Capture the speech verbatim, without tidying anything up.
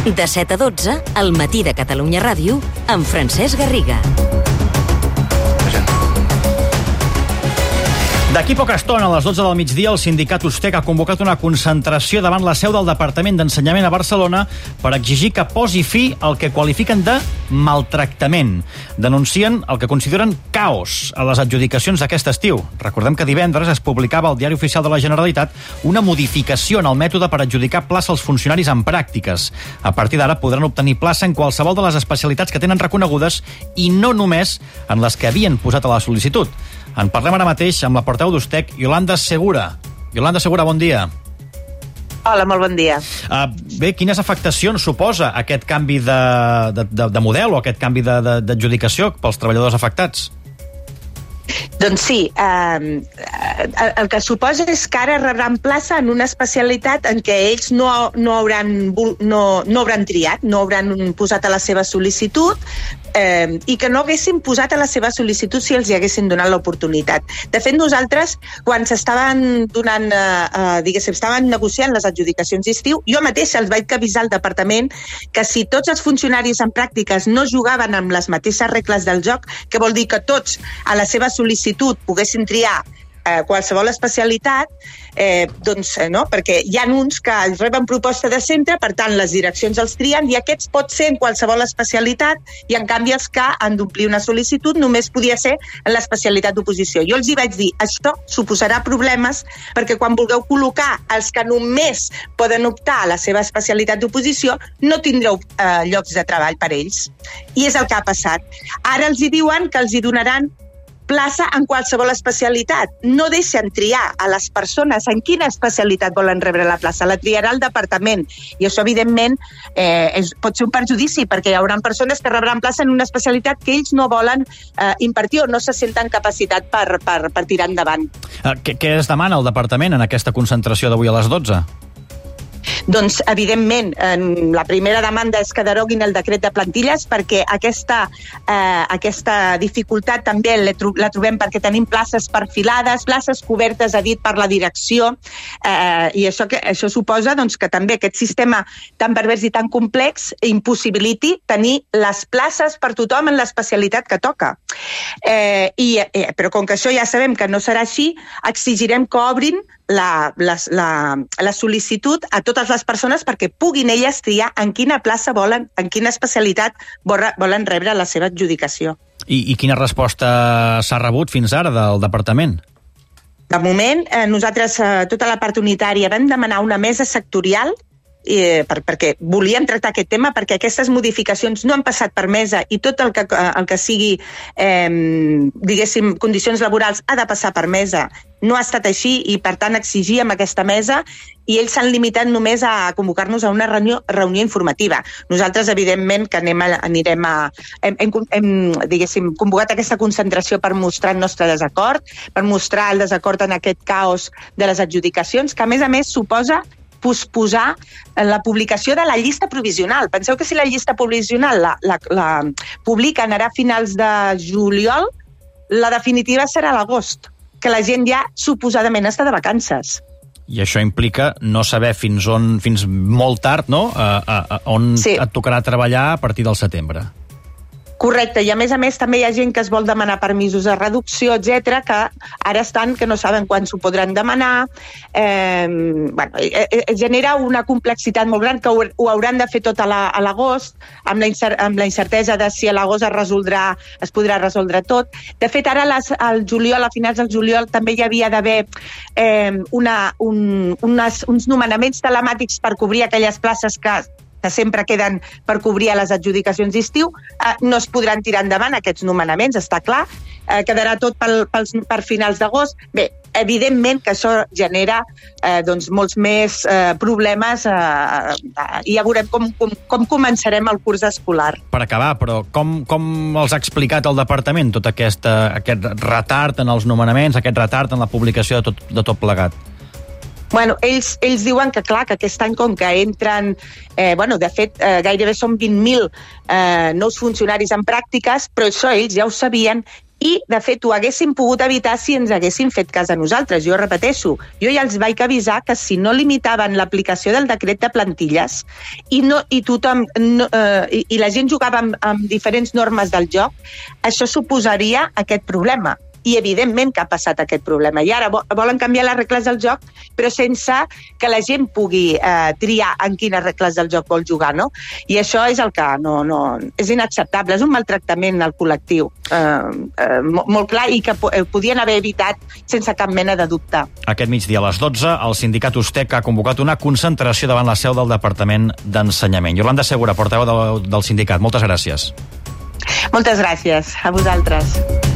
De set a dotze, al Matí de Catalunya Ràdio, amb Francesc Garriga. D'aquí poca estona, a les dotze del migdia, el sindicat USTEC ha convocat una concentració davant la seu del Departament d'Ensenyament a Barcelona per exigir que posi fi al que qualifiquen de maltractament. Denuncien el que consideren caos a les adjudicacions d'aquest estiu. Recordem que divendres es publicava al Diari Oficial de la Generalitat una modificació en el mètode per adjudicar plaça als funcionaris en pràctiques. A partir d'ara podran obtenir plaça en qualsevol de les especialitats que tenen reconegudes i no només en les que havien posat a la sol·licitud. En parlem ara mateix amb la portaveu d'USTEC, Iolanda Segura. Iolanda Segura, bon dia. Hola, molt bon dia. Uh, bé, quines afectacions suposa aquest canvi de, de, de, de model o aquest canvi d'adjudicació pels treballadors afectats? Doncs sí, eh, el que suposa és que ara rebran plaça en una especialitat en què ells no, no, hauran, no, no hauran triat, no hauran posat a la seva sol·licitud eh, i que no haguessin posat a la seva sol·licitud si els hi haguessin donat l'oportunitat. De fet, nosaltres, quan s'estaven donant, eh, diguéssim, estaven negociant les adjudicacions d'estiu, jo mateixa els vaig avisar al departament que si tots els funcionaris en pràctiques no jugaven amb les mateixes regles del joc, que vol dir que tots a la seva sol·licitud poguessin triar eh, qualsevol especialitat, eh, doncs eh, no, perquè hi ha uns que reben proposta de centre, per tant les direccions els trien i aquests pot ser en qualsevol especialitat i en canvi els que han d'omplir una sol·licitud només podia ser en l'especialitat d'oposició. Jo els hi vaig dir, això suposarà problemes perquè quan vulgueu col·locar els que només poden optar a la seva especialitat d'oposició no tindreu eh, llocs de treball per ells. I és el que ha passat. Ara els hi diuen que els hi donaran plaça en qualsevol especialitat. No deixen triar a les persones en quina especialitat volen rebre la plaça. La triarà el departament. I això, evidentment, eh, és, pot ser un perjudici, perquè hi haurà persones que rebran plaça en una especialitat que ells no volen eh, impartir o no se senten capacitat per, per, per tirar endavant. Uh, què, què es demana al departament en aquesta concentració d'avui a les dotze? Doncs, evidentment, la primera demanda és que deroguin el decret de plantilles perquè aquesta, eh, aquesta dificultat també la trobem perquè tenim places perfilades, places cobertes, ha dit, per la direcció, eh, i això, que, això suposa doncs, que també aquest sistema tan pervers i tan complex impossibiliti tenir les places per tothom en l'especialitat que toca. Eh, i, eh, però com que això ja sabem que no serà així, exigirem que obrin La, la, la, la sol·licitud a totes les persones perquè puguin elles triar en quina plaça volen, en quina especialitat volen rebre la seva adjudicació. I, i quina resposta s'ha rebut fins ara del departament? De moment, eh, nosaltres, eh, tota la part unitària, vam demanar una mesa sectorial Eh, per, perquè volíem tractar aquest tema perquè aquestes modificacions no han passat per mesa i tot el que, el que sigui eh, diguéssim, condicions laborals ha de passar per mesa. No ha estat així i per tant exigíem aquesta mesa i ells s'han limitat només a convocar-nos a una reunió, reunió informativa. Nosaltres, evidentment, que anem a, anirem a... Hem, hem, hem diguéssim, convocat aquesta concentració per mostrar el nostre desacord, per mostrar el desacord en aquest caos de les adjudicacions, que a més a més suposa posposar la publicació de la llista provisional. Penseu que si la llista provisional la, la, la publiquen ara a finals de juliol, la definitiva serà a l'agost, que la gent ja suposadament està de vacances. I això implica no saber fins on, fins molt tard, no?, a, a, a on sí. et tocarà treballar a partir del setembre. Correcte, i a més a més també hi ha gent que es vol demanar permisos de reducció, etcètera, que ara estan que no saben quan s'ho podran demanar. Eh, bueno, eh, genera una complexitat molt gran que ho, ho hauran de fer tot a l'agost, amb, la incer, amb la incertesa de si a l'agost es resoldrà, es podrà resoldre tot. De fet, ara les, al juliol, a finals del juliol, també hi havia d'haver eh, una, un, unes, uns nomenaments telemàtics per cobrir aquelles places que que sempre queden per cobrir a les adjudicacions d'estiu, eh, no es podran tirar endavant aquests nomenaments, està clar, eh, quedarà tot pel, pels, per finals d'agost. Bé, evidentment que això genera eh, doncs, molts més eh, problemes eh, eh, i ja veurem com, com, com començarem el curs escolar. Per acabar, però com, com els ha explicat el departament tot aquesta, aquest retard en els nomenaments, aquest retard en la publicació de tot, de tot plegat? Bueno, ells, ells diuen que, clar, que aquest any, com que entren, eh, bueno, de fet, eh, gairebé són vint mil eh, nous funcionaris en pràctiques, però això ells ja ho sabien I, de fet, ho haguéssim pogut evitar si ens haguéssim fet cas a nosaltres. Jo repeteixo, jo ja els vaig avisar que si no limitaven l'aplicació del decret de plantilles i, no, i, tothom, no, eh, i, i la gent jugava amb, amb diferents normes del joc, això suposaria aquest problema. I evidentment que ha passat aquest problema. I ara volen canviar les regles del joc, però sense que la gent pugui eh, triar en quines regles del joc vol jugar, no? I això és el que no, no, és inacceptable, és un maltractament al col·lectiu, eh, eh, molt clar, i que podien haver evitat sense cap mena de dubte. Aquest migdia a les dotze, el sindicat USTEC ha convocat una concentració davant la seu del Departament d'Ensenyament. Iolanda Segura, portaveu del, del sindicat, moltes gràcies. Moltes gràcies, a vosaltres.